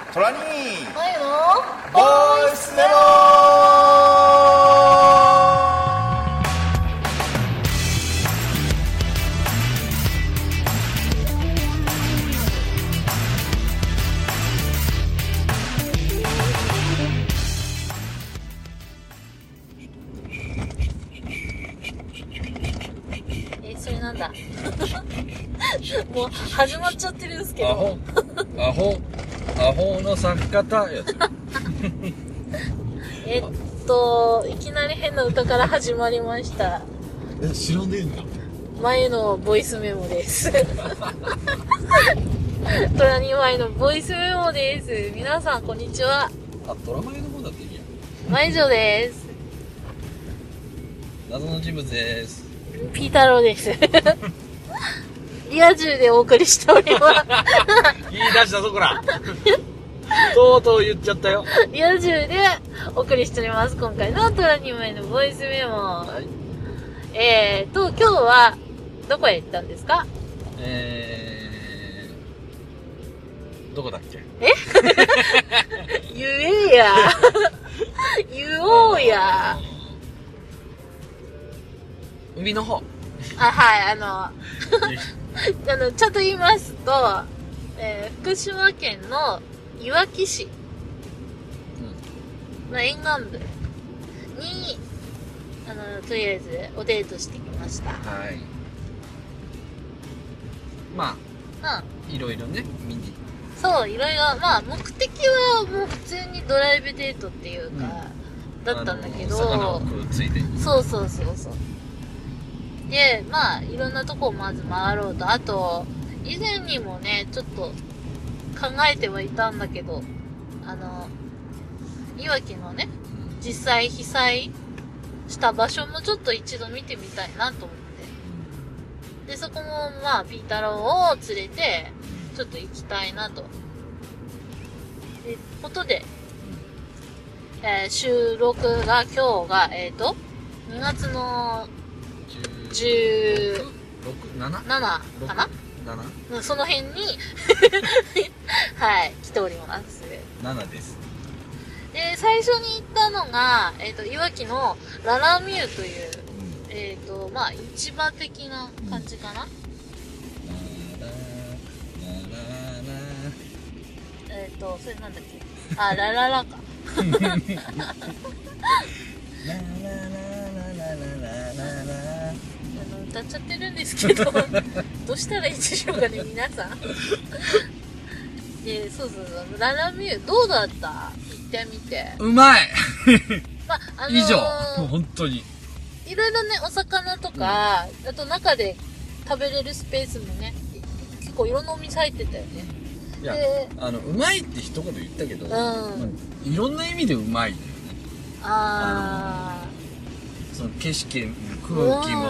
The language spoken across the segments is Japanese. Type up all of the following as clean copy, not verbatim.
トラニー前のボイスメモ。 それなんだもう始まっちゃってるんですけどアホの咲き方やついきなり変な歌から始まりました。 知らねえんだ。 前のボイスメモですトラニ前のボイスメモです。皆さんこんにちは。 ドラマの方だっていいや。 前女です。 謎の人物です。 ピー太郎ですリア充でお送りしております言い出したぞこらとうとう言っちゃったよ。 リア充でお送りしております。今回のトラニ前のボイスメモ、 はい、 今日はどこへ行ったんですか？ どこだっけ？ 言えや言おうや。 海の方。 はい、ちゃんと言いますと、福島県のいわき市の沿岸部にとりあえずおデートしてきました。 はい。まあ、いろいろね、見に。 そう、いろいろ、まあ、目的はもう普通にドライブデートっていうか、だったんだけど、 魚を食うついでに。 そう。で、まあ、いろんなとこをまず回ろうと、あと、以前にもね、ちょっと考えてはいたんだけど、いわきのね、実際被災した場所もちょっと一度見てみたいなと思って。で、そこもまあ、ピー太郎を連れて、ちょっと行きたいなと。で、ことで、収録が今日が、2月の17かな？その辺にはい、来ております。 7です。 で、最初に行ったのが、いわきのララミューという、まあ、市場的な感じかな。それなんだっけ？あ、ラララか。歌っちゃってるんですけどどうしたらいいでしょうかね皆さんで、そうララミューどうだった？行ってみて。 うまいまあ、 以上本当にいろいろね、お魚とか、あと中で食べれるスペースもね、結構いろんなお店入ってたよね。 いや、うまいって一言言ったけど、いろんな意味でうまいんだよね。その景色も空気も、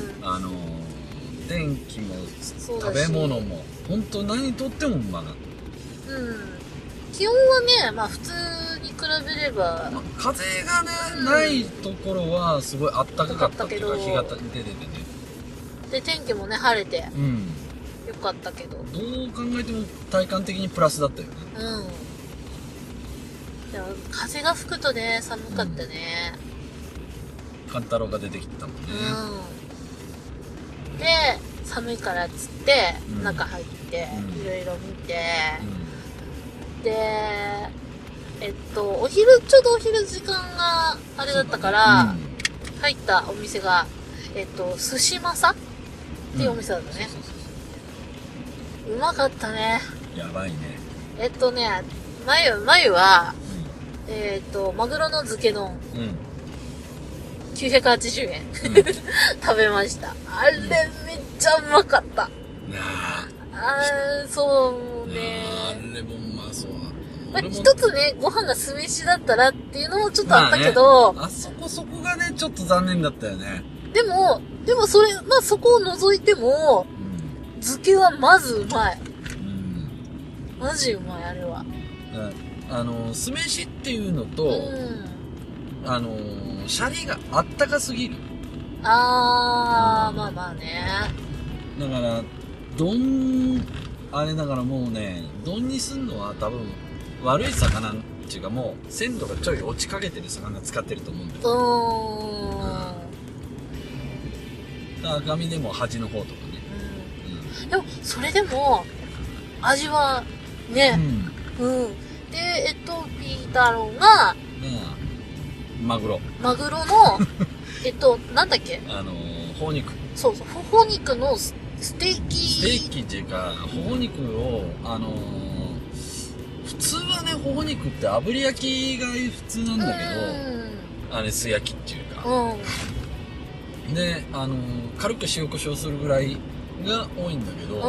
天気も食べ物も本当何とってもうまかった。 気温はね、まあ普通に比べれば、 風がね、ないところはすごいあったかかったっていうか、日が出ててね。 で、天気もね、晴れて、よかったけど。 どう考えても体感的にプラスだったよね。 でも風が吹くとね、寒かったね。 カンタロウが出てきたもんね。 で、寒いからっつって、中入って、いろいろ見て、で、ちょうどお昼時間があれだったから、入ったお店が、寿司まさっていうお店だったね。うまかったね。 やばいね。 眉は、マグロの漬け丼。980円。食べました。あれめっちゃうまかった。そうね。 あれもうまそう。 一つね、ご飯が酢飯だったらっていうのもちょっとあったけど、 あそこがね、ちょっと残念だったよね。 でもそれ、まあそこを除いても、漬けはまずうまい。マジうまい、あれは。 酢飯っていうのと、シャリがあったかすぎる。 まあね。 だから、あれだからもうね、丼にすんのは多分、 悪い魚っていうかもう鮮度がちょい落ちかけてる魚使ってると思うんだよ。赤身でも端の方とかね。 でも、それでも、味は、ね、で、ピータローが、 マグロの、なんだっけ頬肉。 そうそう、頬肉のステーキっていうか、頬肉を、普通はね、頬肉って炙り焼きが普通なんだけど、あれ素焼きっていうか。で、軽く塩コショウするぐらいが多いんだけど、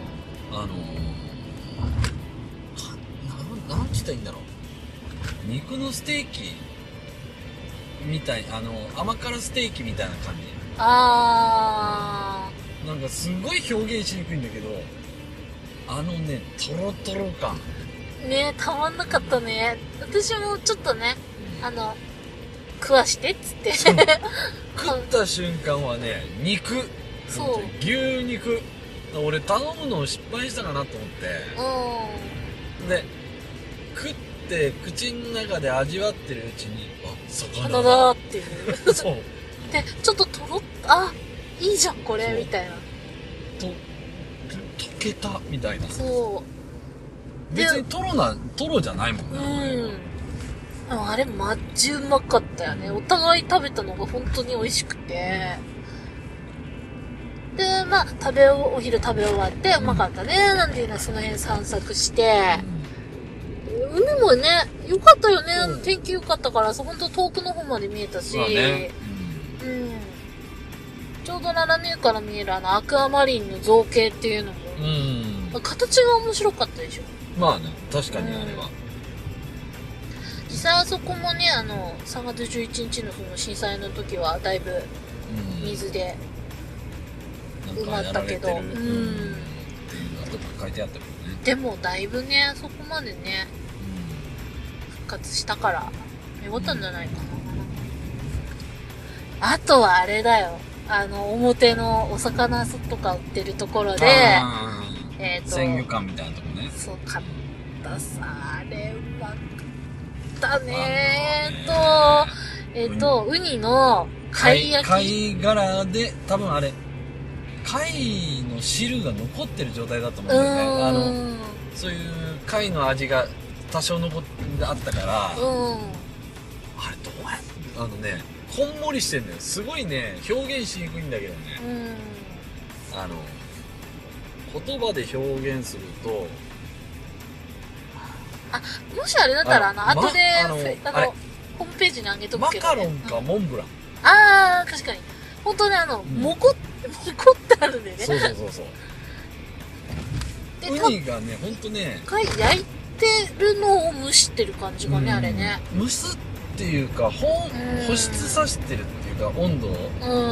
なんて言ったらいいんだろう。肉のステーキみたい、甘辛ステーキみたいな感じ。なんかすごい表現しにくいんだけど、トロトロ感。 ね、たまんなかったね。私もちょっとね、食わしてっつって。 食った瞬間はね、肉。 そう。 牛肉。俺頼むのを失敗したかなと思って。で、食って口の中で味わってるうちに、魚だっていう。 そう。 で、ちょっといいじゃんこれみたいな。 溶けたみたいな。 そう。 別にトロじゃないもんね。 でもあれマジうまかったよね。お互い食べたのが本当に美味しくて。で、まあ、お昼食べ終わって、うまかったね、なんていうのはその辺散策して、海もね、良かったよね、天気良かったから、ほんと遠くの方まで見えたし、ちょうどララミューから見えるアクアマリンの造形っていうのも、形が面白かったでしょ。 まあね、確かにあれは。 実際あそこもね、3月11日のその震災の時はだいぶ水で埋まったけど、っていうのとか書いてあったけどね。 でもだいぶね、そこまでね、復活したからよかったんじゃないかな。あとはあれだよ、表のお魚とか売ってるところで、 鮮魚館みたいなとこね。 そう、買ったさ、あれうまかったねウニの貝焼き。 貝殻で、多分あれ、貝の汁が残ってる状態だと思うんだよね。そういう貝の味が多少残ってあったから、あれどうやってこんもりしてんだよ。すごいね、表現しにくいんだけどね。言葉で表現すると、 もしあれだったら、後で、ホームページにあげとくけど、 マカロンかモンブラン。 確かに。本当ね、モコってあるんだよね。 そう。ウニがね、ほんとね、 貝焼いてるのを蒸してる感じがね、あれね。 蒸すっていうか、保湿させてるっていうか、温度を。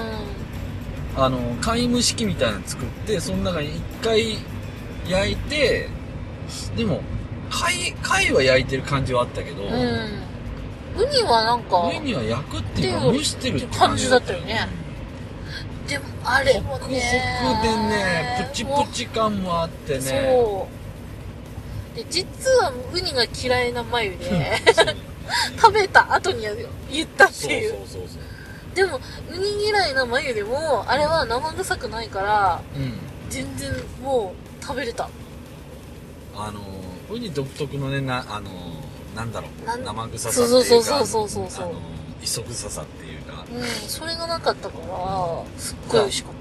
貝蒸し器みたいなの作って、その中に一回焼いて、でも、貝は焼いてる感じはあったけど、ウニはなんか、 ウニは焼くっていうか、蒸してるって感じだったよね。でも、あれもね、 ホクホクでね、プチプチ感もあってね。 そう。で、実はウニが嫌いな眉で、食べた後に言ったっていう。 そう。 でも、ウニ嫌いな眉でも、あれは生臭くないから、全然もう食べれた。 ウニ独特のね、なんだろう、生臭さっていうか、磯臭さっていうか。 それがなかったから、すっごい美味しかった。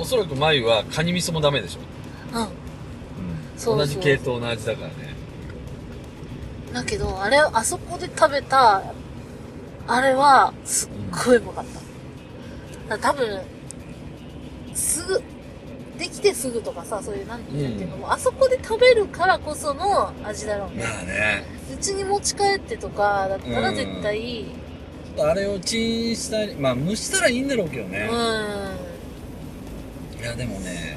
おそらく眉はカニ味噌もダメでしょ。同じ系統の味だからね。だけど、あそこで食べた、あれは、すっごいうまかった。多分、できてすぐとかさ、そういう、なんていうのも、あそこで食べるからこその味だろうね。 まあね。 うちに持ち帰ってとか、だったら絶対、 あれをチンしたり、まあ蒸したらいいんだろうけどね。いや、でもね、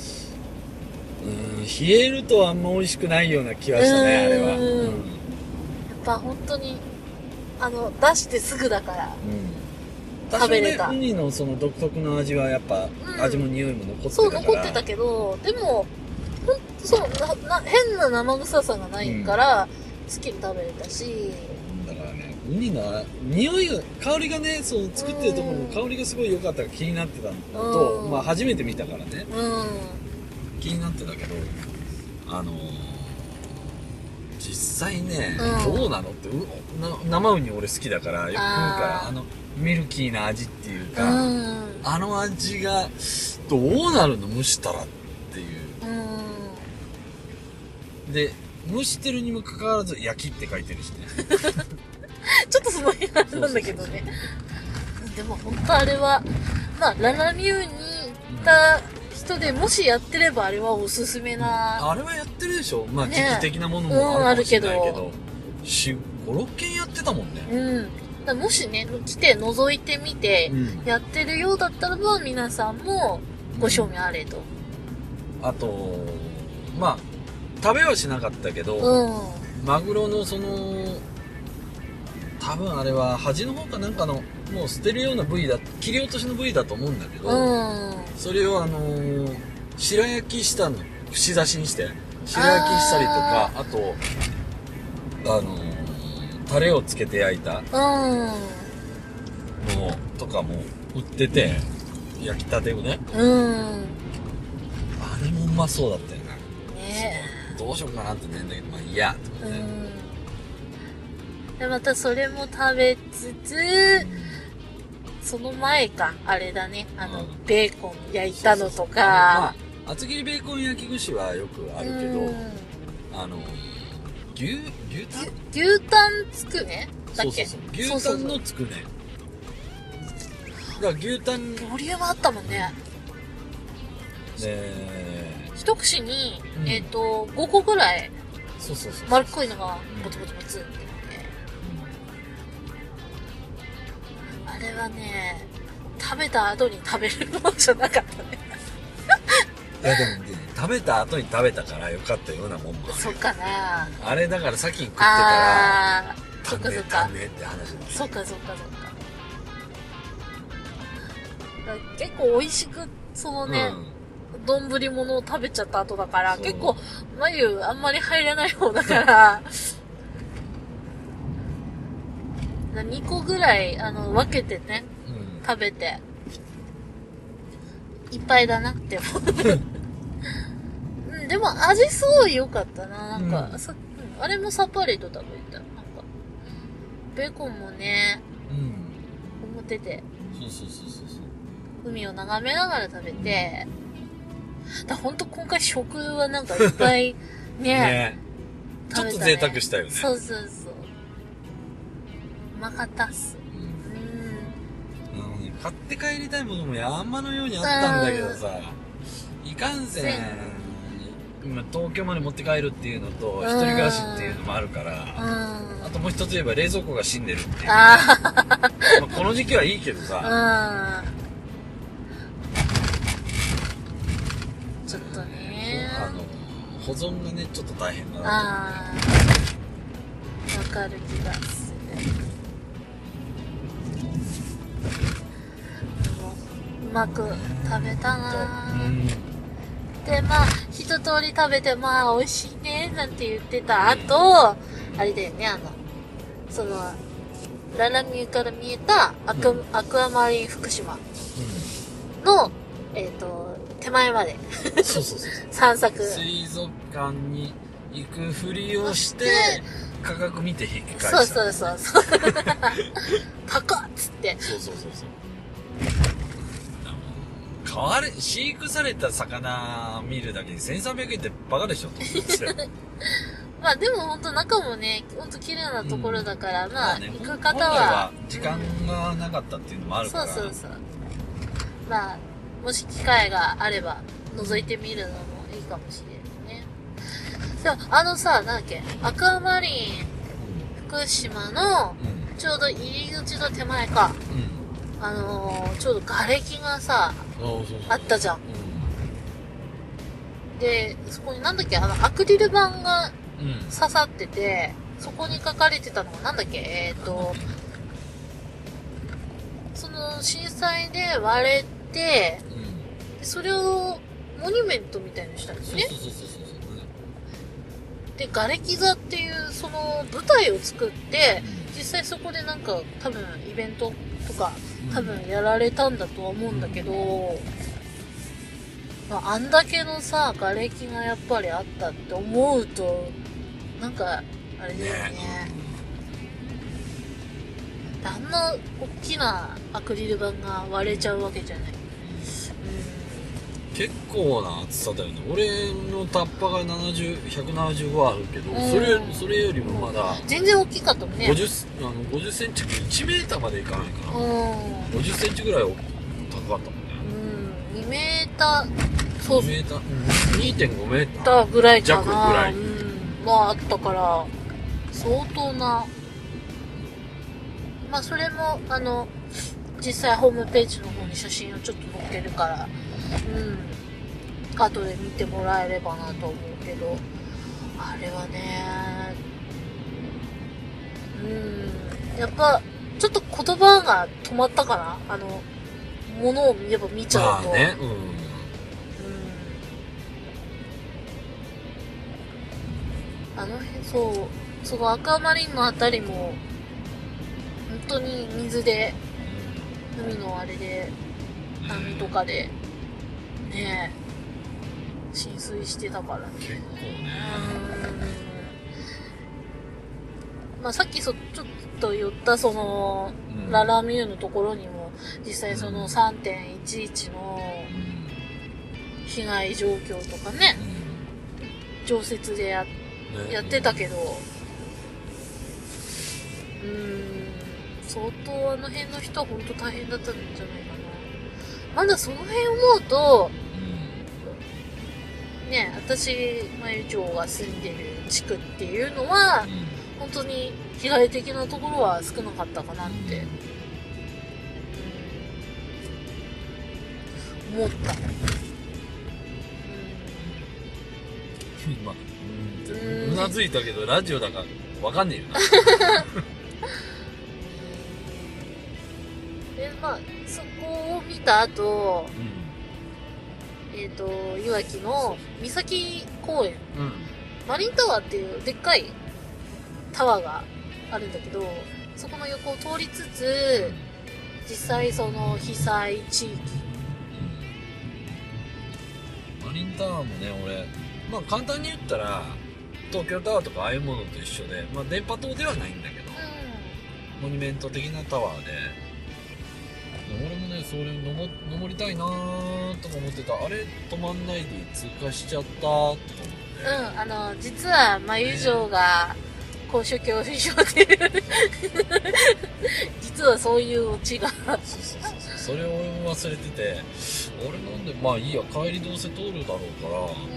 冷えるとあんま美味しくないような気がしたね、あれは。やっぱ本当に、出してすぐだから。食べれた。 ウニのその独特の味はやっぱ、味も匂いも残ってたから。 そう、残ってたけど、でも、変な生臭さがないから、 好きに食べれたし。 だからね、ウニの匂いが、香りがね、その作ってるところの香りがすごい良かったから気になってたのと、まあ初めて見たからね、気になってたけど、実際ね、どうなのって、生ウニ俺好きだからよく食うから、ミルキーな味っていうか、あの味がどうなるの蒸したらっていう。で、蒸してるにもかかわらず焼きって書いてるしね。 ちょっとその辺なんだけどね。でも本当あれは、まあララミューに行った人でもしやってればあれはおすすめな。 あれはやってるでしょ。まあ時期的なものもあるかもしれないけど、4、5、6軒やってたもんね。 だもしね、来て覗いてみて、やってるようだったらば、皆さんもご賞味あれと。 あと、まあ、食べはしなかったけど、マグロのその、多分あれは端の方かなんかの、もう捨てるような部位だ、切り落としの部位だと思うんだけど、それを白焼きしたの、串刺しにして、白焼きしたりとか、あと、タレをつけて焼いたのとかも売ってて、焼きたてをね。あれもうまそうだったよね。どうしようかなってねんだけど、まあいいや、とかね。 で、またそれも食べつつ、その前か、あれだね、ベーコン焼いたのとか。 まあ、厚切りベーコン焼き串はよくあるけど、 牛タンつくねだっけ？ そう。牛タンのつくね。だから牛タン。 ボリュームあったもんね。一串に、5個ぐらい、丸っこいのが、ボツボツボツって。あれはね、食べた後に食べるもんじゃなかったね。 いやでもね、食べた後に食べたからよかったようなもんもある。 そっかな。 あれだから先に食ってたら、 そっかそっか。 たねって話だ。 そっか。結構美味しく、そのね、丼物を食べちゃった後だから、結構、眉あんまり入らない方だから、2個ぐらい、分けてね、食べて、いっぱいだなって思う。でも味すごい良かったな。なんか、あれもさっぱりと食べた。なんか、ベーコンもね、思ってて。 そう。 海を眺めながら食べて、ほんと今回食はなんかいっぱいね、 ちょっと贅沢したよね。 そう。うまかったっす。 買って帰りたいものも山のようにあったんだけどさ、いかんせん、今東京まで持って帰るっていうのと、一人暮らしっていうのもあるから、あともう一つ言えば冷蔵庫が死んでるっていう、ね。この時期はいいけどさ、 ちょっとね、 保存がね、ちょっと大変だな。 わかる気がする。うまく食べたなぁ。で、まあ、一通り食べて、まあ、美味しいね、なんて言ってた後、あれだよね、その、ララミューから見えたアクアマリン福島の、手前まで。 そう。 散策。 水族館に行くふりをして、価格見て引き返した。 そう。高っつって。 そう。飼育された魚見るだけで1300円ってバカでしょって思ってまあでも本当中もね、本当綺麗なところだから、まあ、 ね、 行く方は。 時間がなかったっていうのもあるから。 そう。まあ、もし機会があれば、覗いてみるのもいいかもしれないね。でも、なんだっけ、アクアマリン福島の、ちょうど入り口の手前か。ちょうど瓦礫がさ、あったじゃん。で、そこになんだっけ、アクリル板が刺さってて、そこに書かれてたのがなんだっけ、その震災で割れて、それをモニュメントみたいにしたんですね。 で、瓦礫座っていうその舞台を作って、実際そこでなんか多分イベントとか多分やられたんだとは思うんだけど、まあ、あんだけのさ、瓦礫がやっぱりあったって思うと、なんか、あれだよね。あんな大きなアクリル板が割れちゃうわけじゃない。 結構な厚さだよね。俺のタッパが175はあるけど、それよりもまだ全然大きかったもんね。 50センチ、1メーターまでいかないかな。50センチぐらい高かったもんね。 2メーター、そう。 2メーター、2.5メーターぐらいか弱ぐな。 らい。 まああったから、相当な。まあそれも、実際ホームページの方に写真をちょっと載っけるから、後で見てもらえればなと思うけど、あれはね、やっぱ、ちょっと言葉が止まったかな。物をやっぱ見ちゃうと。 まあね、 あの辺、そのアクアマリンのあたりも、本当に水で、海のあれで、波とかで、ねえ、浸水してたからね。 結構ね。 まあさっきちょっと言ったその、ララミューのところにも、実際その 3.11 の被害状況とかね、常設でやってたけど、相当あの辺の人は本当大変だったんじゃないかな。まだその辺思うと、ね、私、まゆちょが住んでる地区っていうのは、本当に被害的なところは少なかったかなって、思った。 うなずいたけど、ラジオだからわかんねえよな。 で、まあ、そこを見た後、いわきの三崎公園、マリンタワーっていうでっかいタワーがあるんだけど、そこの横を通りつつ、実際その被災地域。 マリンタワーもね、俺、まあ簡単に言ったら、東京タワーとかああいうものと一緒で、まあ電波塔ではないんだけど、モニュメント的なタワーで、俺もね、それ登りたいなーとか思ってた。あれ止まんないで通過しちゃったとか思って。 実は、まゆ城が、高所恐怖症で、実はそういうオチが。 それを俺も忘れてて、俺なんで、まあいいや、帰りどうせ通るだろうから、と思って、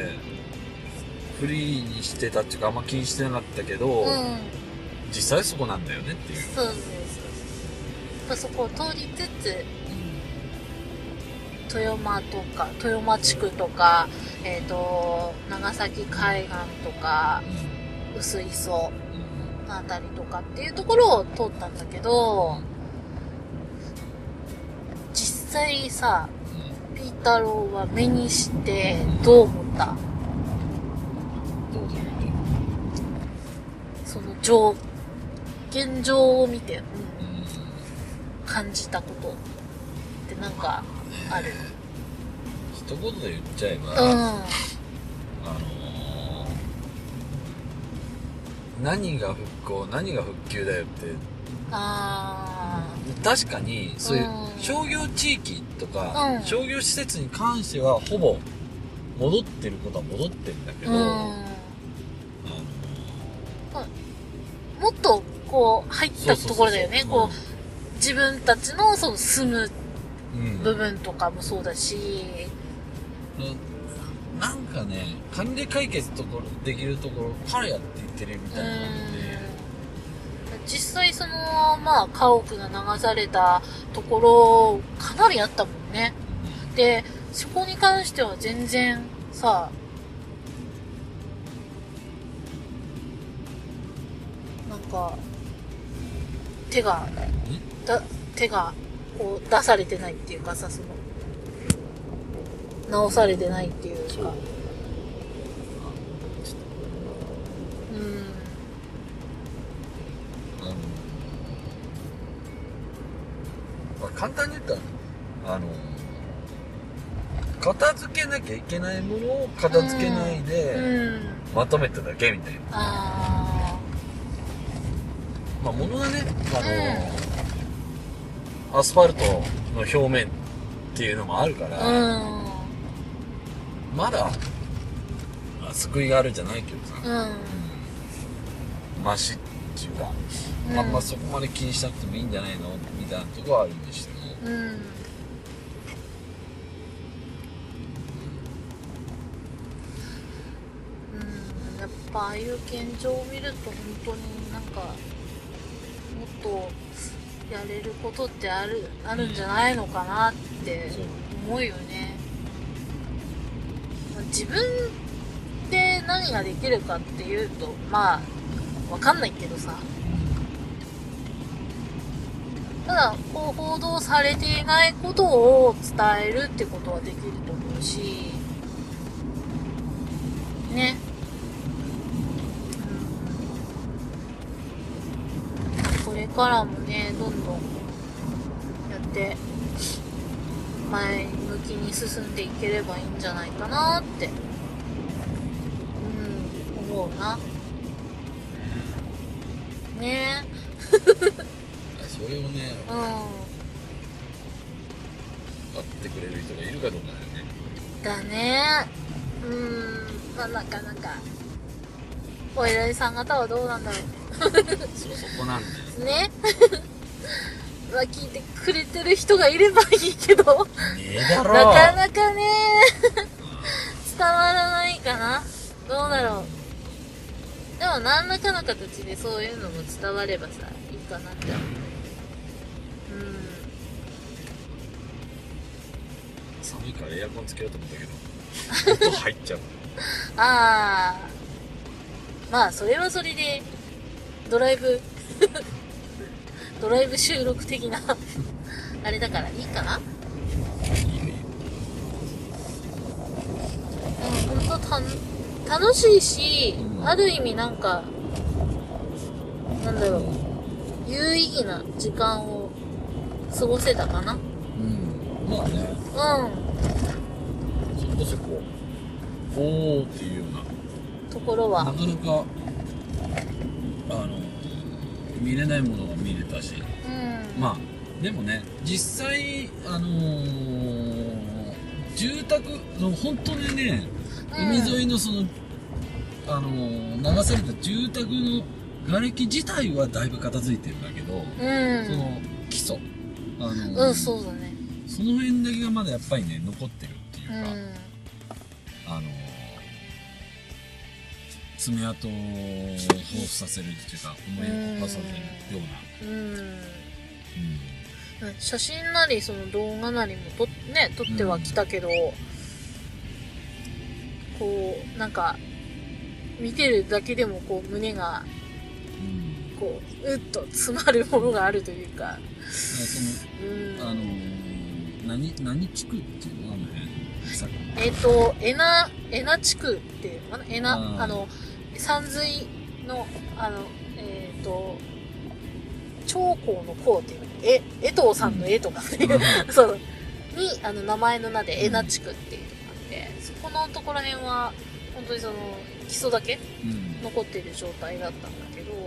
フリーにしてたっていうか、あんま気にしてなかったけど、実際そこなんだよねっていう。 そうそこを通りつつ、豊間地区とか、長崎海岸とか、薄磯のあたりとかっていうところを通ったんだけど、実際さ、ピータローは目にしてどう思った？ どういうってその現状を見て、感じたことってなんかある？ 一言で言っちゃえば、何が復興、何が復旧だよって。確かに、そういう商業地域とか、商業施設に関してはほぼ戻ってることは戻ってるんだけど、 もっとこう入ったところだよね。こう自分たちのその住む部分とかもそうだし、 なんかね、管理解決できるところからやっていってるみたいな感じで、 実際そのまあ家屋が流されたところかなりあったもんね。で、そこに関しては全然さ、なんか手がこう出されてないっていうかさ、その直されてないっていうか。 簡単に言ったら片付けなきゃいけないものを片付けないで、まとめただけみたいな。まあ物がね、アスファルトの表面っていうのもあるから、まだ救いがあるんじゃないけどさ、マシっていうか、あんまそこまで気にしなくてもいいんじゃないのみたいなところはあるんでしても、 やっぱああいう現状を見ると本当になんかもっとやれることってあるんじゃないのかなって思うよね。自分で何ができるかっていうとまあわかんないけどさ、ただこう報道されていないことを伝えるってことはできると思うしね。これからもねどんどんやって前向きに進んでいければいいんじゃないかなって思うな。ねそれをね、分かってくれる人がいるかどうかだよね。 だね。まあなかなかお偉いさん方はどうなんだろうそこなんだよね。まあ聞いてくれてる人がいればいいけど、 ねえだろ、 なかなかね伝わらないかな。どうだろう。でも何らかの形でそういうのも伝わればさいいかなって思う。 寒いからエアコンつけようと思ったけど音入っちゃう。 まあそれはそれでドライブ収録的なあれだからいいかな。ほんと楽しいし、ある意味なんかなんだろう、有意義な時間を過ごせたかな。 まあね、そこそこおーっていうようなところはなかなか見れないものが見れたし、まあでもね実際住宅の本当にね、海沿いのその流された住宅の瓦礫自体はだいぶ片付いてるんだけど、その基礎そうだね、 その辺だけがまだやっぱりね残ってるっていうか、爪痕を彷彿させるっていうか思い起こさせるような、 写真なりその動画なりも撮ってはきたけど、こうなんか見てるだけでもこう胸がこうっと詰まるものがあるというか、 何地区っていうのあの辺江名地区っていうのかな、山水の長江の江っていう江藤さんの江とかっていう、そうに名前の名で江名地区っていうのがあって、そこのところ辺は本当にその基礎だけ残っている状態だったんだけど、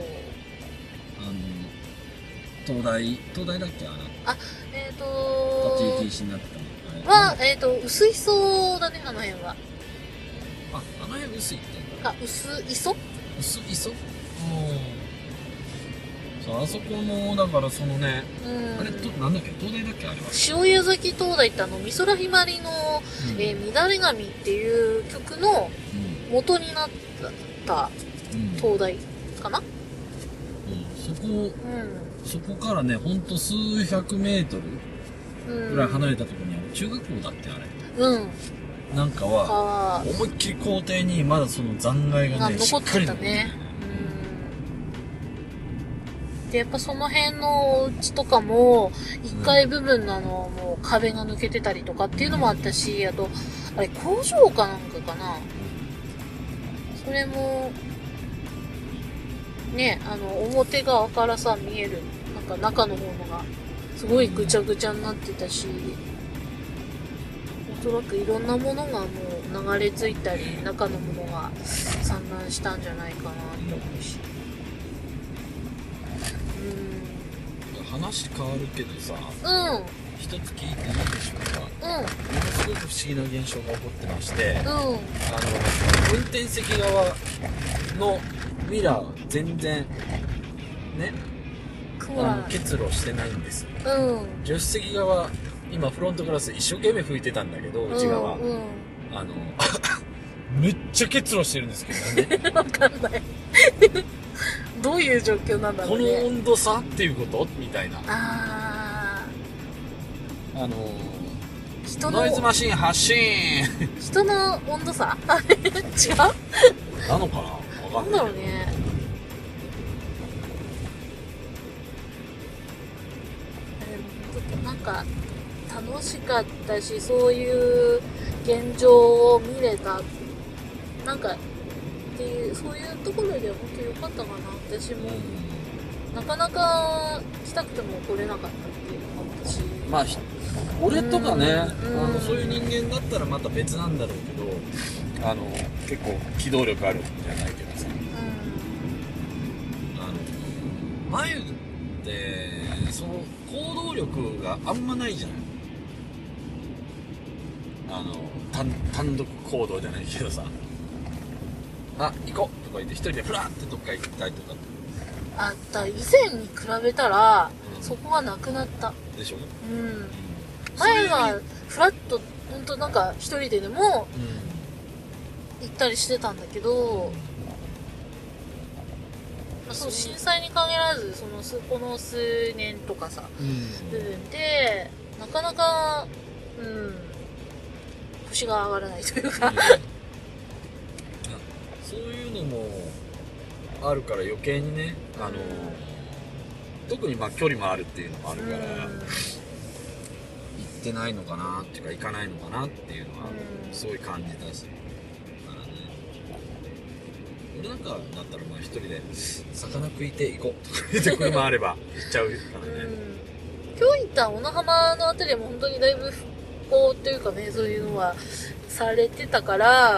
東大だっけ立ち入り禁止になったのは薄磯だね、あの辺は。 あの辺薄いって言うんだ。 薄磯そう、あそこのだからそのね、あれなんだっけ、東大だっけあれは。 塩谷崎灯台って美空ひばりの、乱れ髪っていう曲の元になった灯台かな。そこからね、ほんと数百メートルぐらい離れたところにある中学校だってあれ。なんかは思いっきり校庭にまだその残骸がね残ってたね。でやっぱその辺のお家とかも1階部分のもう壁が抜けてたりとかっていうのもあったし、あとあれ工場かなんかかな、それもね表側からさ見えるなんか中のものがすごいぐちゃぐちゃになってたし、おそらくいろんなものがもう流れ着いたり、中のものが散乱したんじゃないかなって思うし。 話変わるけどさ、一つ聞いていいでしょうか。ものすごく不思議な現象が起こってまして、運転席側のミラー全然ね、結露してないんです。助手席側、今フロントガラス一生懸命拭いてたんだけど、内側、めっちゃ結露してるんですけどね。 わかんない。どういう状況なんだろうね。 この温度差っていうことみたいな。ノイズマシン発信。 人の温度差違うなのかな、わかんない。 なんだろうね。なんか楽しかったし、そういう現状を見れた、なんかっていう、そういうところで本当に良かったかな。私もなかなか来たくても来れなかったっていうのもあったし、 まあ俺とかね、そういう人間だったらまた別なんだろうけど、結構機動力あるんじゃないけどさ、眉ってその行動力があんまないじゃない。単独行動じゃないけどさ、行こうとか言って一人でフラーってどっか行ったりとかあった。以前に比べたら、そこがなくなったでしょ。 前はフラッと本当なんか一人ででも行ったりしてたんだけど、そう震災に限らずこの数年とかさ、部分でなかなか腰が上がらないというか、 そういうのもあるから余計にね、特に距離もあるっていうのもあるから、行ってないのかなっていうか行かないのかなっていうのはすごい感じたし、俺なんかだったら一人で魚食いて行こうとか言って車あれば行っちゃうからね。 今日行った小名浜のあたりも本当にだいぶ復興っていうかね、そういうのはされてたから、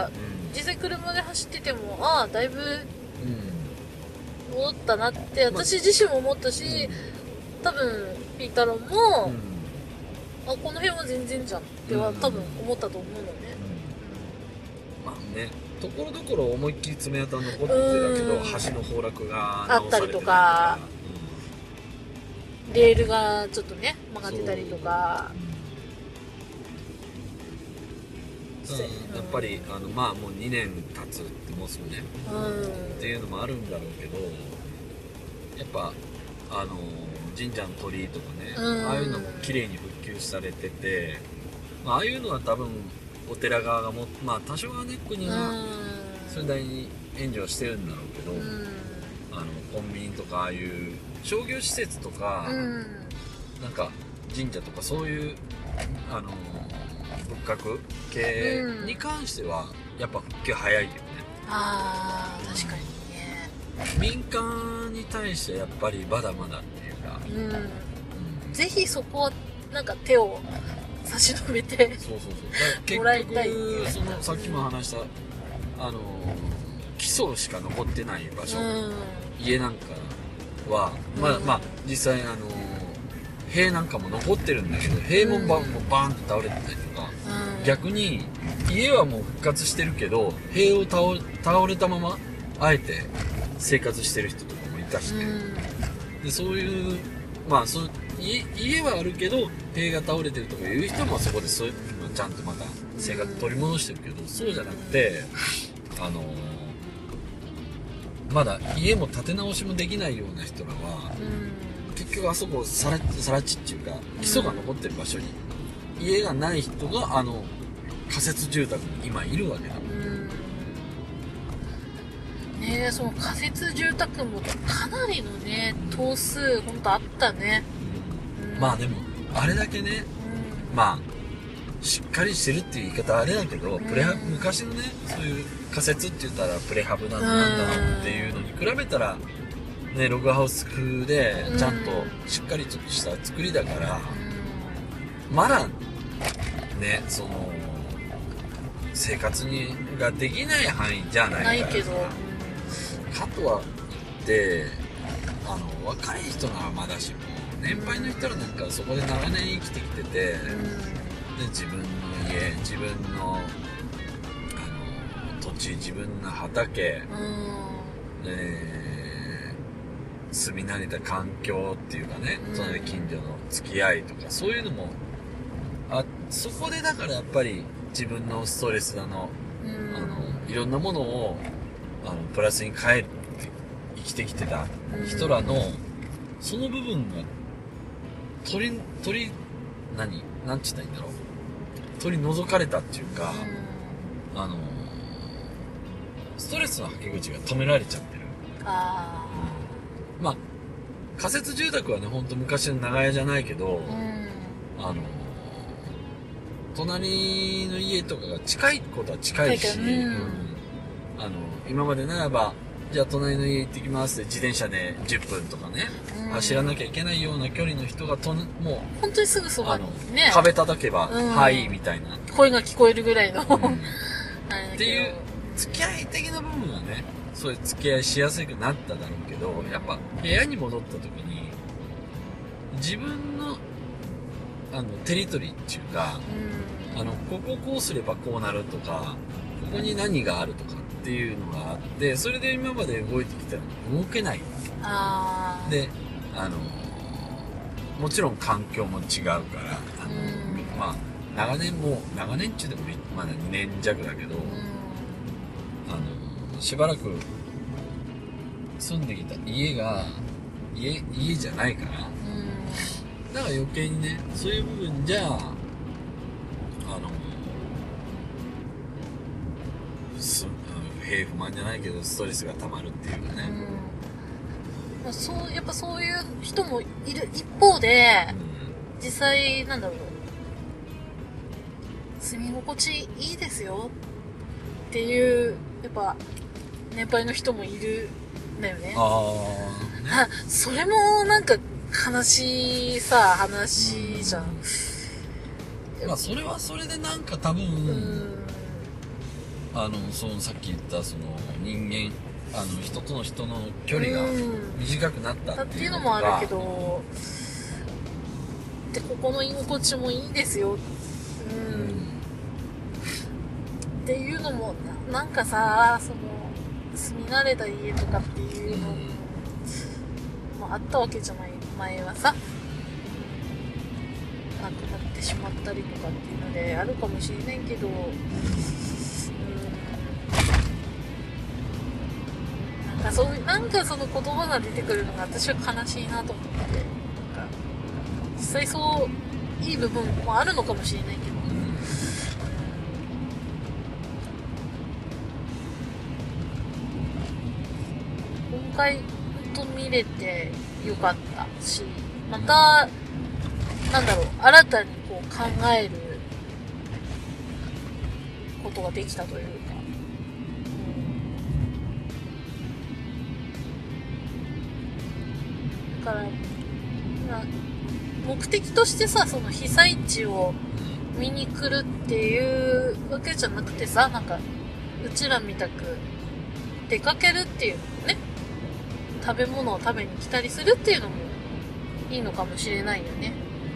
実際車で走っててもだいぶ戻ったなって私自身も思ったし、多分ピータロンも、この辺は全然じゃんっては多分思ったと思うのね。 まあね、ところどころ思いっきり爪痕残ってたけど、橋の崩落があったりとか、レールがちょっとね曲がってたりとか、 やっぱりもう2年経つってもうすぐね、っていうのもあるんだろうけど、やっぱ神社の鳥居とかね、ああいうのも綺麗に復旧されてて、ああいうのは多分お寺側がも多少はね国がそれなりに援助はしてるんだろうけど、コンビニとかああいう商業施設とか、なんか神社とかそういう仏閣系に関してはやっぱ復旧早いよね。 確かにね。 民間に対してやっぱりまだまだっていうか、 ぜひそこはなんか手を差し伸べてもらいたいっていう。 さっきも話した基礎しか残ってない場所、家なんかは実際塀なんかも残ってるんだけど、塀もバーンと倒れてたりとか、逆に家はもう復活してるけど塀を倒れたままあえて生活してる人とかもいたしね、でそういう家はあるけど塀が倒れてるとかいう人もそこでそういうのちゃんとまた生活取り戻してるけど、そうじゃなくてまだ家も建て直しもできないような人らは、結局あそこさら地っていうか基礎が残ってる場所に家がない人が仮設住宅に今いるわけだ。 ねえ、その仮設住宅もかなりのね棟数ほんとあったね。 でもあれだけね、しっかりしてるっていう言い方はあれだけど、昔のねそういう仮設って言ったらプレハブなんだなっていうのに比べたらね、ログハウス風で、ちゃんとしっかりとした作りだから、まだ、ね、生活ができない範囲じゃないから。ないけど。かとは言って、若い人ならまだしも、年配の人らなんかそこで長年生きてきてて、で、自分の家、自分の、土地、自分の畑、住み慣れた環境っていうかね、隣近所の付き合いとか、そういうのも、そこでだからやっぱり自分のストレスいろんなものを、プラスに変えて生きてきてた人らの、その部分が、なんちゅったらいいんだろう。取り除かれたっていうか、ストレスの吐き口が止められちゃってる。まあ、仮設住宅はね、ほんと昔の長屋じゃないけど、隣の家とかが近いことは近いし、今までならば、じゃあ隣の家行ってきますって自転車で10分とかね、走らなきゃいけないような距離の人がもう、 本当にすぐそばにね。 壁叩けば、はい、みたいな。 声が聞こえるぐらいの。 っていう、付き合い的な部分はね、そういう付き合いしやすくなっただろうけど、やっぱ部屋に戻った時に、自分の、テリトリーっていうか、こここうすればこうなるとか、ここに何があるとかっていうのがあって、それで今まで動いてきたら動けない。で、もちろん環境も違うから、まあ、長年っちゅうでもまだ2年弱だけど、しばらく住んできた家が、家じゃないから、だから余計にね、そういう部分じゃ、不平不満じゃないけど、ストレスが溜まるっていうかね。 やっぱそういう人もいる一方で、実際、なんだろう、住み心地いいですよっていう、やっぱ、年配の人もいるんだよね。それもなんか悲しい話じゃん。 まあそれはそれでなんか多分、さっき言った人間、人との人の距離が短くなったっていうのもあるけど、で、ここの居心地もいいですよ。っていうのも、なんかさ、住み慣れた家とかっていうのもあったわけじゃない、前はさ。なくなってしまったりとかっていうのであるかもしれないけど、なんかその言葉が出てくるのが私は悲しいなと思って、実際そういい部分もあるのかもしれないけど、今回と見れてよかったし、またなんだろう、新たにこう考えることができたというか、だから目的としてさ、その被災地を見に来るっていうわけじゃなくてさ、なんかうちらみたく出かけるっていうのもね、食べ物を食べに来たりするっていうのもいいのかもしれないよね。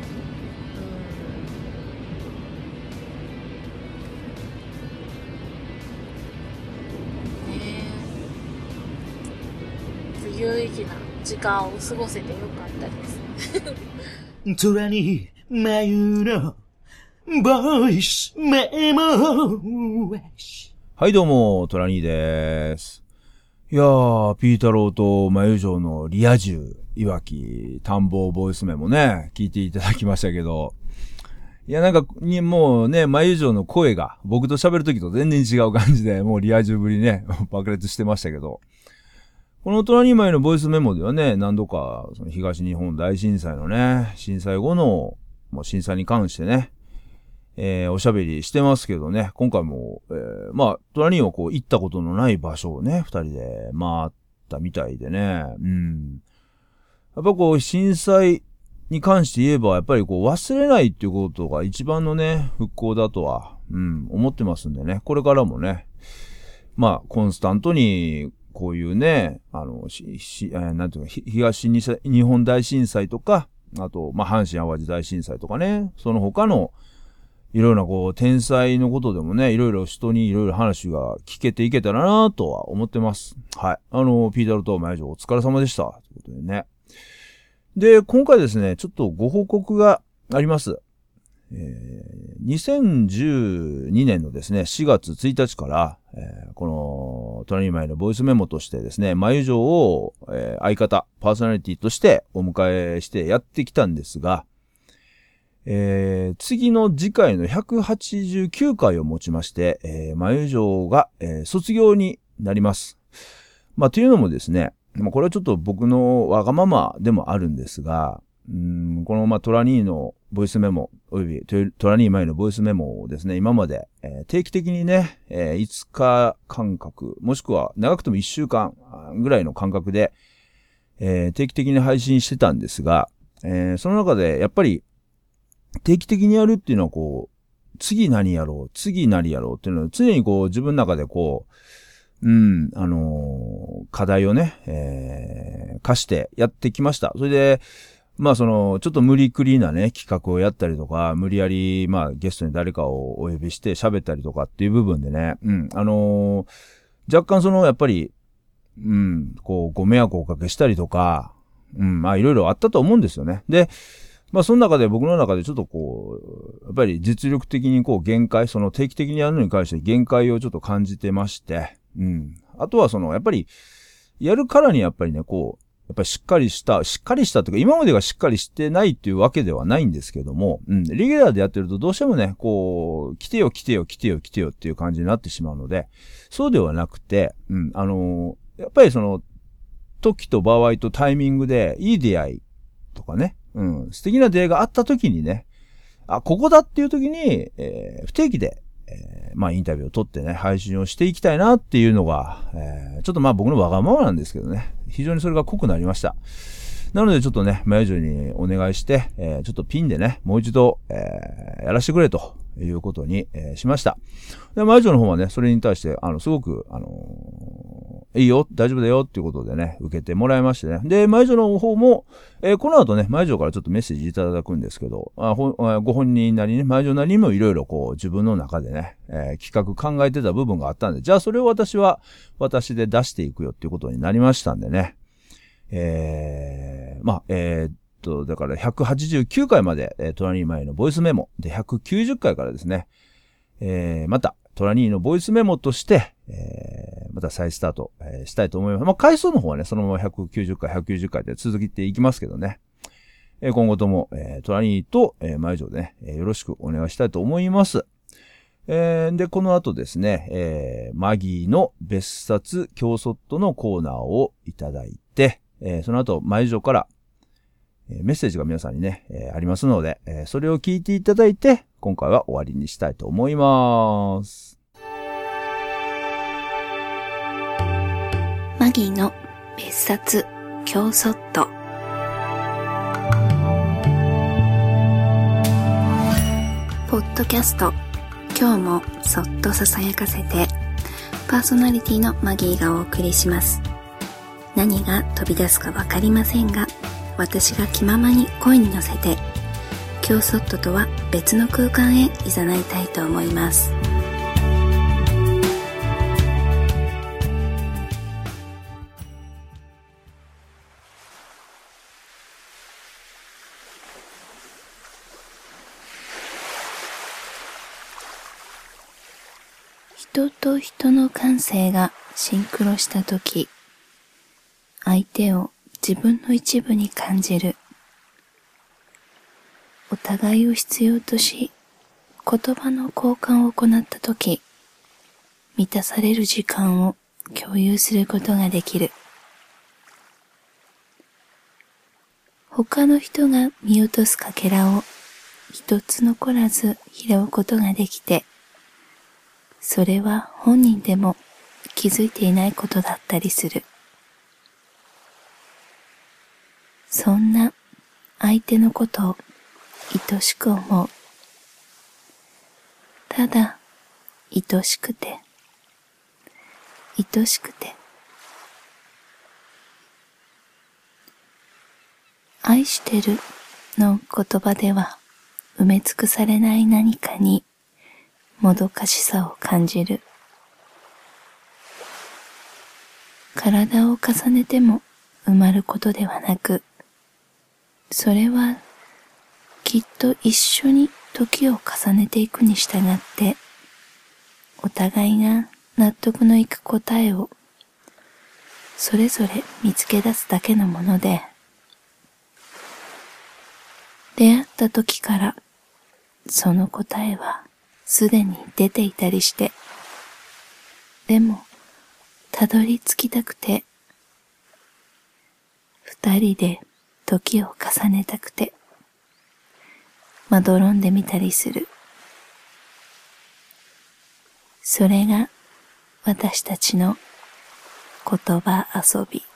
有意義な時間を過ごせてよかったです。 虎に眉のボイスメモ。はいどうも、虎にです。いやー、ピータローと眉城のリア充、いわき、探訪ボイスメモね、聞いていただきましたけど、いやなんか、もうね、眉城の声が僕と喋るときと全然違う感じで、もうリア充ぶりね、爆裂してましたけど、この虎に枚のボイスメモではね、何度かその東日本大震災のね、震災後のもう震災に関してね、おしゃべりしてますけどね、今回も、まあ、虎にはこう行ったことのない場所をね、二人で回っったみたいでね。やっぱこう、震災に関して言えば、やっぱりこう、忘れないっていうことが一番のね、復興だとは、思ってますんでね。これからもね、まあ、コンスタントに、こういうね、なんていうか、東日本大震災とか、あと、まあ、阪神淡路大震災とかね、その他の、いろいろなこう、天災のことでもね、いろいろ人にいろいろ話が聞けていけたらなとは思ってます。はい。ピータロと前城お疲れ様でした。ということでね。で、今回ですね、ちょっとご報告があります。2012年のですね、4月1日から、この、隣前のボイスメモとしてですね、眉城を、相方、パーソナリティとしてお迎えしてやってきたんですが、次回の189回をもちまして、眉城が、卒業になります。まあ、というのもですね、これはちょっと僕のわがままでもあるんですが、この、まあ、トラニーのボイスメモ、およびトラニー前のボイスメモをですね、今まで、定期的にね、5日間隔、もしくは長くとも1週間ぐらいの間隔で、定期的に配信してたんですが、その中でやっぱり定期的にやるっていうのはこう、次何やろうっていうのは常にこう自分の中でこう、課題をね、課してやってきました。それで、まあちょっと無理くりなね、企画をやったりとか、無理やり、まあゲストに誰かをお呼びして喋ったりとかっていう部分でね、若干やっぱり、こう、ご迷惑をおかけしたりとか、まあいろいろあったと思うんですよね。で、まあその中で僕の中でちょっとこう、やっぱり実力的にこう限界、定期的にやるのに関して限界をちょっと感じてまして、あとはやっぱり、やるからにやっぱりね、こう、やっぱりしっかりしたというか、今までがしっかりしてないっていうわけではないんですけども、レギュラーでやってるとどうしてもね、こう、来てよっていう感じになってしまうので、そうではなくて、やっぱり時と場合とタイミングで、いい出会いとかね、素敵な出会いがあった時にね、ここだっていう時に、不定期で、まあインタビューを取ってね、配信をしていきたいなっていうのが、ちょっとまあ僕のわがままなんですけどね、非常にそれが濃くなりました。なのでちょっとね、眉城にお願いして、ちょっとピンでね、もう一度、やらせてくれということに、しました。で、眉城の方はね、それに対して、すごく、いいよ、大丈夫だよっていうことでね、受けてもらいましてね。で、眉城の方も、この後ね、眉城からちょっとメッセージいただくんですけど、ご本人なりね、眉城なりにもいろいろこう、自分の中でね、企画考えてた部分があったんで、じゃあそれを私で出していくよっていうことになりましたんでね。まあ、だから189回まで、トラニー前のボイスメモで190回からですね、また、トラニーのボイスメモとして、また再スタート、したいと思います。まあ、回数の方はね、そのまま190回で続けていきますけどね。今後とも、トラニーと、前城でね、よろしくお願いしたいと思います。で、この後ですね、マギーの別冊京ソットのコーナーをいただいて、その後、前城から、メッセージが皆さんにね、ありますので、それを聞いていただいて、今回は終わりにしたいと思います。 マギーの別冊京ソット。ポッドキャスト、今日もそっとささやかせて、パーソナリティのマギーがお送りします。何が飛び出すかわかりませんが、私が気ままに声に乗せて、京ソットとは別の空間へ誘いたいと思います。人と人の感性がシンクロしたとき、相手を自分の一部に感じる。お互いを必要とし、言葉の交換を行ったとき、満たされる時間を共有することができる。他の人が見落とすかけらを一つ残らず拾うことができて、それは本人でも気づいていないことだったりする。 そんな相手のことを愛しく思う。ただ、愛しくて、愛しくて。愛してるの言葉では埋め尽くされない何かにもどかしさを感じる。体を重ねても埋まることではなく、それはきっと一緒に時を重ねていくに従って、お互いが納得のいく答えをそれぞれ見つけ出すだけのもので、出会った時からその答えはすでに出ていたりして、でもたどり着きたくて、二人で時を重ねたくて、まどろんでみたりする。それが私たちの言葉遊び。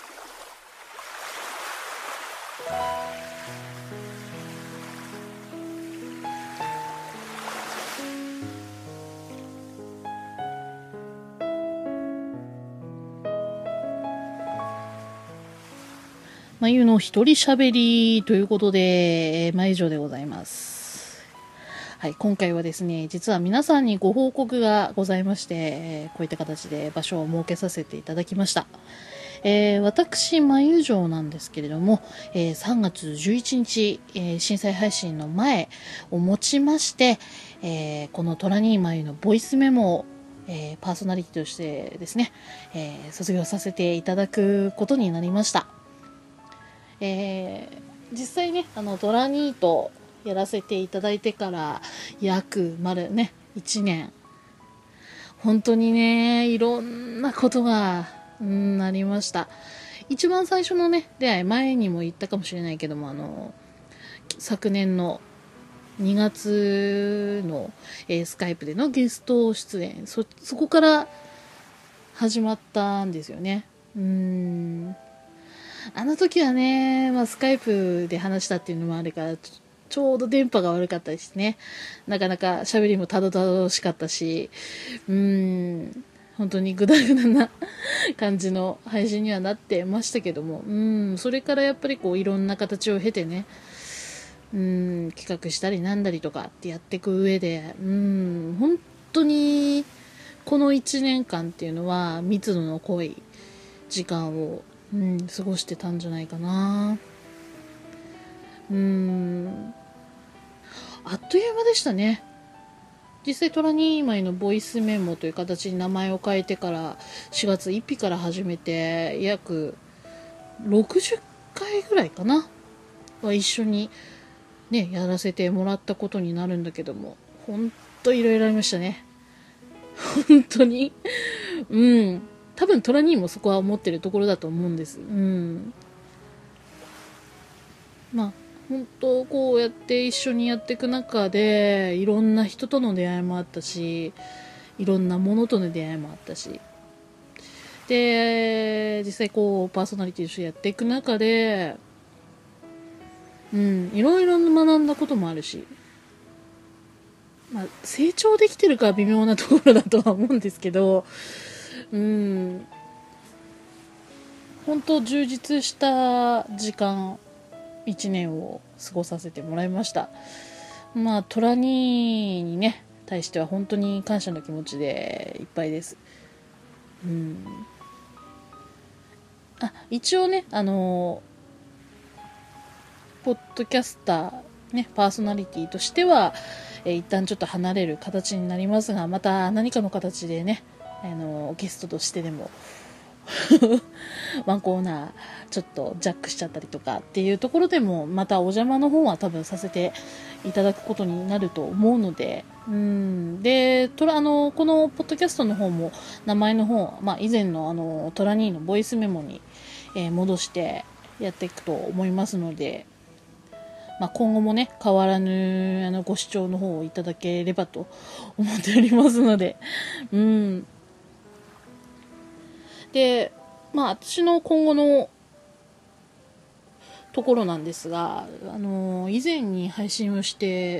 まゆの一人喋りということで、以上でございます。はい、今回はですね、実は皆さんにご報告がございまして、こういった形で場所を設けさせていただきました。私、まゆ城なんですけれども、3月11日、震災配信の前をもちまして、このトラニーまゆのボイスメモをパーソナリティとしてですね、卒業させていただくことになりました。実際ね、トラニーとやらせていただいてから約ね、1年。本当にね、いろんなことが、ありました。一番最初のね、出会い、前にも言ったかもしれないけども、昨年の2月の、スカイプでのゲスト出演、そこから始まったんですよね。あの時はね、スカイプで話したっていうのもあるから、ちょうど電波が悪かったですね。なかなか喋りもたどたどしかったし、本当にグダグダな感じの配信にはなってましたけども、それからやっぱりこういろんな形を経てね、企画したりなんだりとかってやっていく上で、本当にこの1年間っていうのは密度の濃い時間を過ごしてたんじゃないかな。あっという間でしたね。実際トラニーマイのボイスメモという形に名前を変えてから4月1日から始めて約60回ぐらいかなは一緒にねやらせてもらったことになるんだけども、本当いろいろありましたね。本当に多分トラニーもそこは思ってるところだと思うんです。本当こうやって一緒にやっていく中でいろんな人との出会いもあったし、いろんなものとの出会いもあったし、で実際こうパーソナリティとしてやっていく中でいろいろ学んだこともあるし、成長できてるかは微妙なところだとは思うんですけど、本当充実した時間1年を過ごさせてもらいました。トラニーにね対しては本当に感謝の気持ちでいっぱいです。一応ねポッドキャスターねパーソナリティとしては、一旦ちょっと離れる形になりますが、また何かの形でねゲストとしてでもワンコーナーちょっとジャックしちゃったりとかっていうところでもまたお邪魔の方は多分させていただくことになると思うので、でこのポッドキャストの方も名前の方、以前のトラニーのボイスメモに、戻してやっていくと思いますので、今後もね変わらぬご視聴の方をいただければと思っておりますので、で私の今後のところなんですが、以前に配信をして、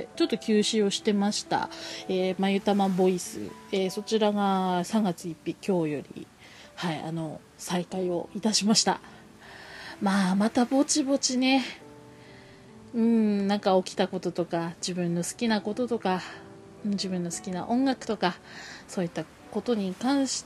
ちょっと休止をしてました、まゆたまボイス、そちらが3月1日今日より、はい、再開をいたしました。またぼちぼちね、なんか起きたこととか、自分の好きなこととか、自分の好きな音楽とか、そういったことに関して、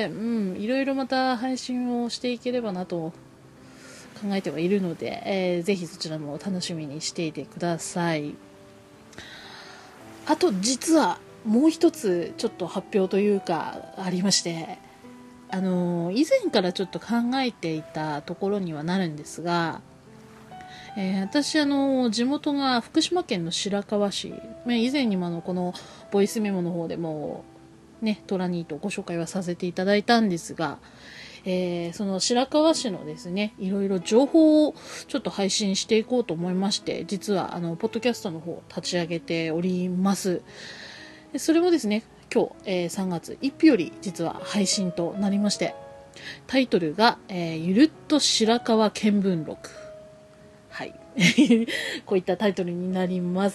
いろいろまた配信をしていければなと考えてはいるので、ぜひそちらも楽しみにしていてください。あと実はもう一つちょっと発表というかありまして、以前からちょっと考えていたところにはなるんですが、私地元が福島県の白河市、以前にもこのボイスメモの方でもねトラニーとご紹介はさせていただいたんですが、その白河市のですね、いろいろ情報をちょっと配信していこうと思いまして、実はポッドキャストの方を立ち上げております。それもですね、今日、3月1日より実は配信となりまして、タイトルが、ゆるっと白河見聞録。はい。こういったタイトルになります。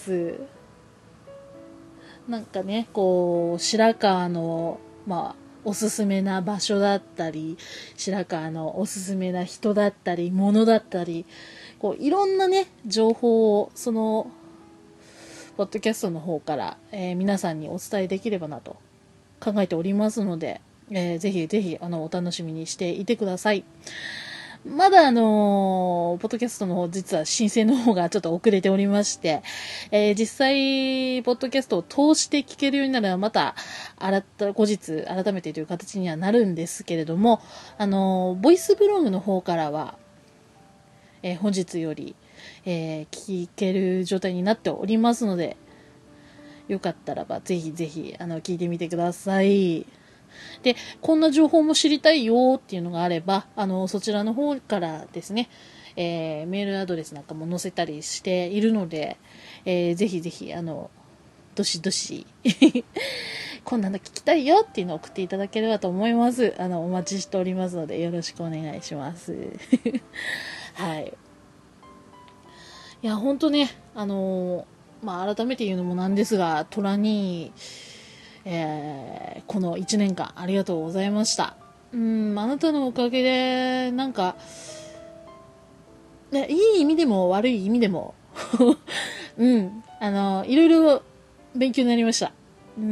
なんかね、こう、白河の、おすすめな場所だったり、白河のおすすめな人だったり、物だったり、こういろんなね、情報をそのポッドキャストの方から、皆さんにお伝えできればなと考えておりますので、ぜひぜひお楽しみにしていてください。まだポッドキャストの方、実は申請の方がちょっと遅れておりまして、実際、ポッドキャストを通して聞けるようになれば、また、後日、改めてという形にはなるんですけれども、ボイスブログの方からは、本日より、聞ける状態になっておりますので、よかったらば、ぜひぜひ、聞いてみてください。で、こんな情報も知りたいよっていうのがあれば、そちらの方からですね、メールアドレスなんかも載せたりしているので、ぜひぜひ、どしどし、こんなの聞きたいよっていうのを送っていただければと思います。お待ちしておりますので、よろしくお願いします。はい。いや、ほんとね、改めて言うのもなんですが、トラに、この1年間ありがとうございました。あなたのおかげで、なんか、ね、いい意味でも悪い意味でも、いろいろ勉強になりました。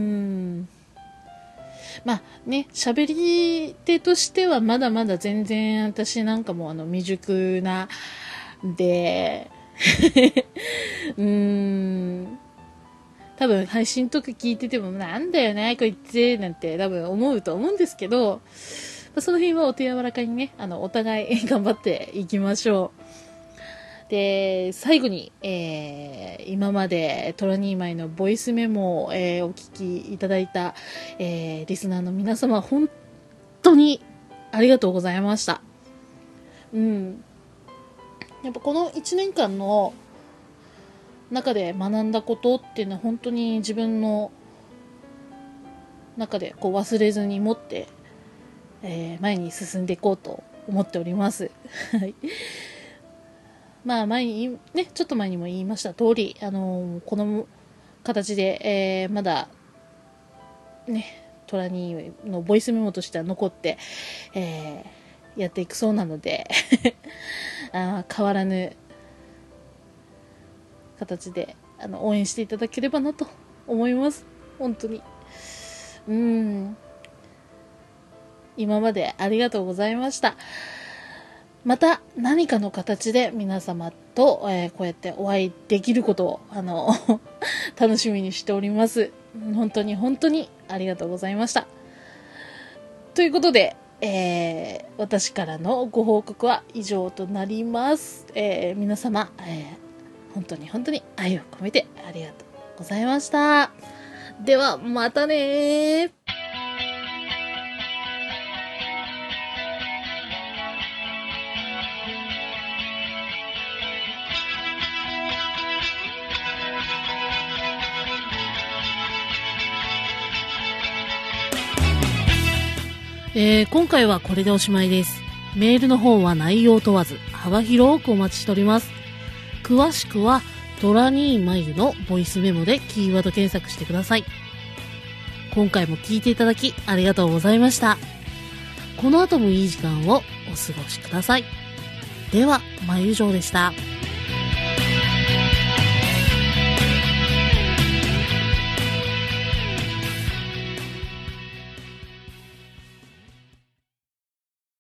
喋り手としてはまだまだ全然私なんかも未熟な、で、多分配信とか聞いててもなんだよねこいつなんて多分思うと思うんですけど、その辺はお手柔らかにね、お互い頑張っていきましょう。で、最後に、今までトラニーマイのボイスメモを、お聞きいただいた、リスナーの皆様本当にありがとうございました。やっぱこの1年間の中で学んだことっていうのは本当に自分の中でこう忘れずに持って、前に進んでいこうと思っております。前にね、ちょっと前にも言いました通り、この形で、まだね、トラニーのボイスメモとしては残って、やっていくそうなので変わらぬ形で応援していただければなと思います。本当に今までありがとうございました。また何かの形で皆様と、こうやってお会いできることを楽しみにしております。本当に本当にありがとうございました。ということで、私からのご報告は以上となります。皆様、本当に本当に愛を込めてありがとうございました。ではまたねー。今回はこれでおしまいです。メールの方は内容問わず、 幅広くお待ちしております。詳しくはトラニーマユのボイスメモでキーワード検索してください。今回も聞いていただきありがとうございました。この後もいい時間をお過ごしください。では、まゆじょうでした。